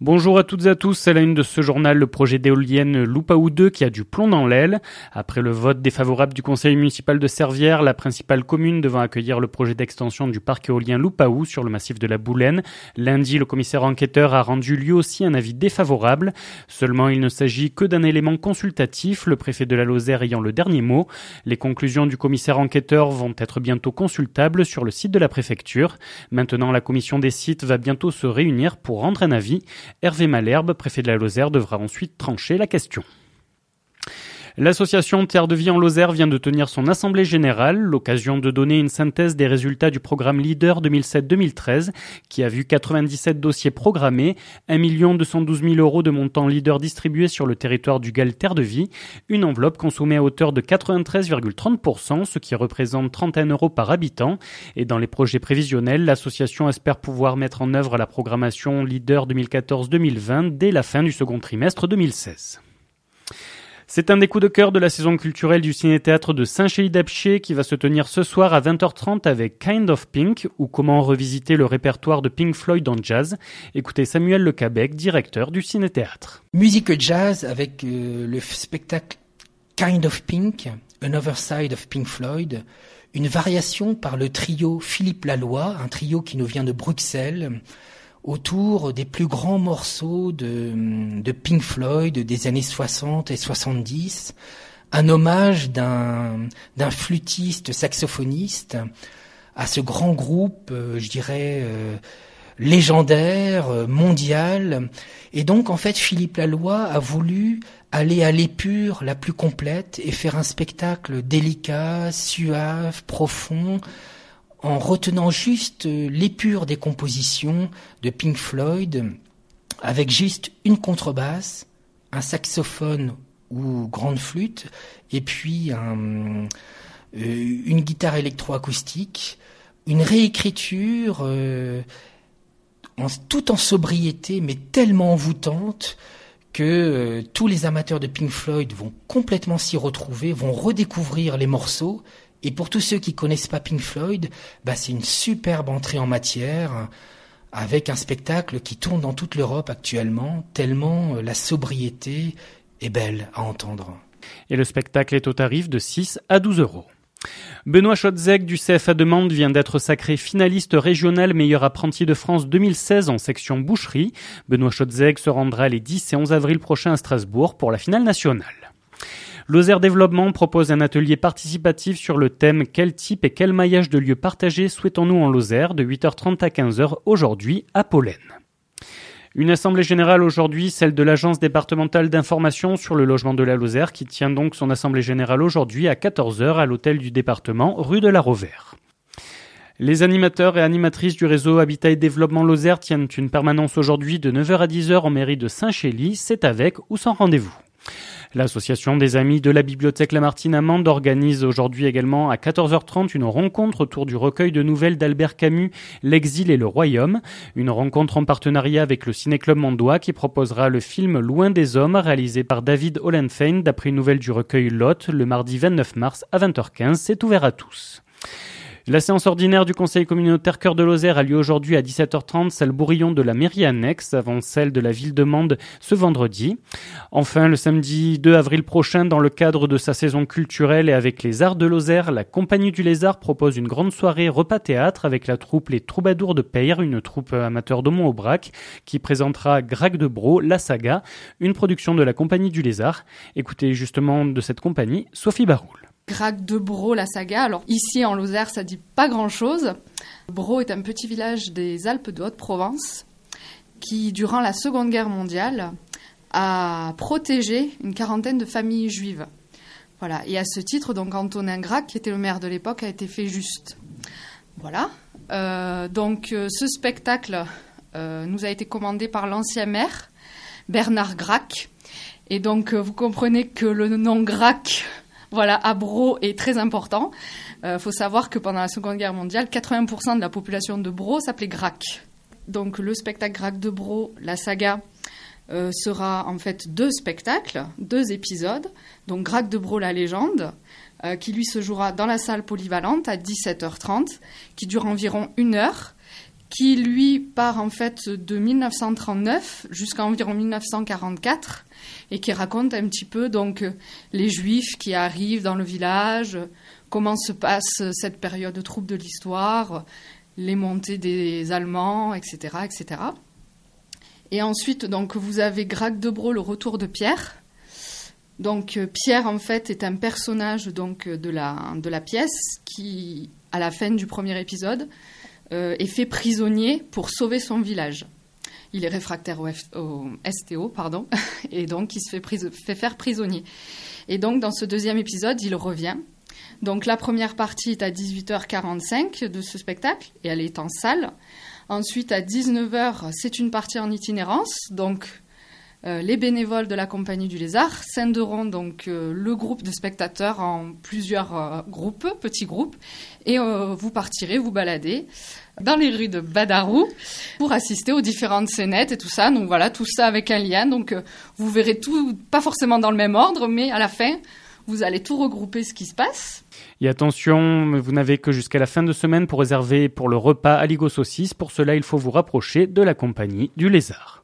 Bonjour à toutes et à tous, c'est la une de ce journal, le projet d'éolienne Lupaú 2 qui a du plomb dans l'aile. Après le vote défavorable du conseil municipal de Servières, la principale commune devant accueillir le projet d'extension du parc éolien Lupaú sur le massif de la Boulaine. Lundi, le commissaire enquêteur a rendu lui aussi un avis défavorable. Seulement, il ne s'agit que d'un élément consultatif, le préfet de la Lozère ayant le dernier mot. Les conclusions du commissaire enquêteur vont être bientôt consultables sur le site de la préfecture. Maintenant, la commission des sites va bientôt se réunir pour rendre un avis. Hervé Malherbe, préfet de la Lozère, devra ensuite trancher la question. L'association Terre de Vie en Lozère vient de tenir son assemblée générale, l'occasion de donner une synthèse des résultats du programme Leader 2007-2013, qui a vu 97 dossiers programmés, 1 212 000 € de montant Leader distribués sur le territoire du GAL Terre de Vie, une enveloppe consommée à hauteur de 93,30%, ce qui représente 31 € par habitant. Et dans les projets prévisionnels, l'association espère pouvoir mettre en œuvre la programmation Leader 2014-2020 dès la fin du second trimestre 2016. C'est un des coups de cœur de la saison culturelle du Ciné-Théâtre de Saint-Chély-d'Apcher qui va se tenir ce soir à 20h30 avec Kind of Pink ou comment revisiter le répertoire de Pink Floyd en jazz. Écoutez Samuel Lecabec, directeur du Ciné-Théâtre. Musique jazz avec le spectacle Kind of Pink, Another Side of Pink Floyd, une variation par le trio Philippe Laloy, un trio qui nous vient de Bruxelles, autour des plus grands morceaux de Pink Floyd des années 60 et 70, un hommage d'un flûtiste saxophoniste à ce grand groupe, légendaire, mondial. Et donc, en fait, Philippe Laloy a voulu aller à l'épure la plus complète et faire un spectacle délicat, suave, profond, en retenant juste l'épure des compositions de Pink Floyd, avec juste une contrebasse, un saxophone ou grande flûte, et puis une guitare électroacoustique, une réécriture tout en sobriété, mais tellement envoûtante que tous les amateurs de Pink Floyd vont complètement s'y retrouver, vont redécouvrir les morceaux. Et pour tous ceux qui connaissent pas Pink Floyd, c'est une superbe entrée en matière avec un spectacle qui tourne dans toute l'Europe actuellement, tellement la sobriété est belle à entendre. Et le spectacle est au tarif de 6 à 12 €. Benoît Chotzeg du CFA de Mende vient d'être sacré finaliste régional meilleur apprenti de France 2016 en section boucherie. Benoît Chotzeg se rendra les 10 et 11 avril prochains à Strasbourg pour la finale nationale. Lozère Développement propose un atelier participatif sur le thème « Quel type et quel maillage de lieux partagés souhaitons-nous en Lozère ?» de 8h30 à 15h aujourd'hui à Pollen. Une assemblée générale aujourd'hui, celle de l'Agence départementale d'information sur le logement de la Lozère qui tient donc son assemblée générale aujourd'hui à 14h à l'hôtel du département, rue de la Rovère. Les animateurs et animatrices du réseau Habitat et Développement Lozère tiennent une permanence aujourd'hui de 9h à 10h en mairie de Saint-Chély, c'est avec ou sans rendez-vous. L'association des Amis de la Bibliothèque Lamartine à Mende organise aujourd'hui également à 14h30 une rencontre autour du recueil de nouvelles d'Albert Camus, L'exil et le royaume. Une rencontre en partenariat avec le Ciné-Club Mondois qui proposera le film Loin des hommes réalisé par David Hollenfein d'après une nouvelle du recueil Lot le mardi 29 mars à 20h15. C'est ouvert à tous. La séance ordinaire du conseil communautaire Cœur de Lozère a lieu aujourd'hui à 17h30, salle Bourillon de la mairie annexe, avant celle de la ville de Mende ce vendredi. Enfin, le samedi 2 avril prochain, dans le cadre de sa saison culturelle et avec les Arts de Lozère, la Compagnie du Lézard propose une grande soirée repas-théâtre avec la troupe Les Troubadours de Peyre, une troupe amateur d'Aumont-Aubrac, qui présentera Grac de Bro, La Saga, une production de la Compagnie du Lézard. Écoutez justement de cette compagnie, Sophie Baroul. Grac de Bro, La Saga. Alors ici en Lozère, ça dit pas grand-chose. Bro est un petit village des Alpes de Haute-Provence qui, durant la Seconde Guerre mondiale, a protégé une quarantaine de familles juives. Voilà. Et à ce titre, donc Antonin Grac, qui était le maire de l'époque, a été fait juste. Voilà. Ce spectacle nous a été commandé par l'ancien maire, Bernard Grac. Et donc, vous comprenez que le nom Grac, à Bro est très important. Faut savoir que pendant la Seconde Guerre mondiale, 80% de la population de Bro s'appelait Grac. Donc le spectacle Grac de Bro, La Saga, sera en fait 2 spectacles, 2 épisodes. Donc Grac de Bro, la légende, qui lui se jouera dans la salle polyvalente à 17h30, qui dure environ 1 heure, qui lui part en fait de 1939 jusqu'à environ 1944 et qui raconte un petit peu donc les Juifs qui arrivent dans le village, comment se passe cette période trouble de l'histoire, les montées des Allemands, etc., etc. Et ensuite donc vous avez Gracq de Braux, le retour de Pierre. Donc Pierre en fait est un personnage donc de la pièce qui à la fin du premier épisode est fait prisonnier pour sauver son village. Il est réfractaire au STO, et donc il se fait faire prisonnier. Et donc dans ce deuxième épisode, il revient. Donc la première partie est à 18h45 de ce spectacle, et elle est en salle. Ensuite, à 19h, c'est une partie en itinérance, donc les bénévoles de la Compagnie du Lézard scinderont donc le groupe de spectateurs en plusieurs petits groupes, et vous partirez vous balader dans les rues de Badarou pour assister aux différentes scénettes et tout ça. Donc voilà, tout ça avec un lien. Donc vous verrez tout, pas forcément dans le même ordre, mais à la fin, vous allez tout regrouper ce qui se passe. Et attention, vous n'avez que jusqu'à la fin de semaine pour réserver pour le repas Aligot Saucisse. Pour cela, il faut vous rapprocher de la Compagnie du Lézard.